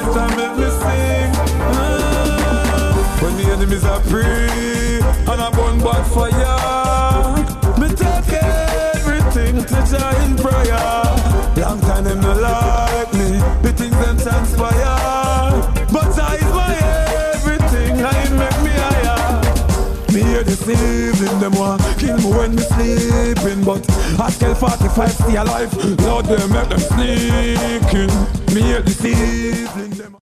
time make me sing. When the enemies are free and I burn bad fire, me take everything to Jah in prayer. Long time them no like me, the things them transpire, but Jah is my everything, and it make me higher. Me hear this evening, them want kill me when me sleeping, but I still 45 stay alive. Lord, they make them sneaking. Me hear this evening, them